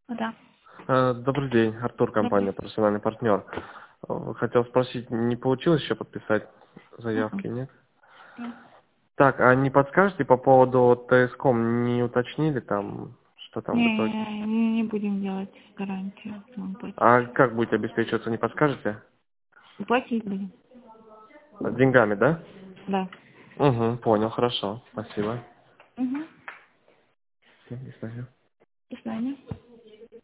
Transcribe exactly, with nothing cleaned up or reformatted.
Да. Э, Добрый день, Артур, Добрый. компания «Профессиональный партнер». Э, Хотел спросить, не получилось еще подписать Мгм. заявки, нет? Нет. Так, а не подскажете по поводу Т С Ком, не уточнили там, что там в итоге? Не, не не будем делать гарантию. Будем платить. А как будете обеспечиваться, не подскажете? Платить будем. Деньгами, да? Да. Угу, понял, хорошо, спасибо. Угу. Всё, до свидания. До свидания.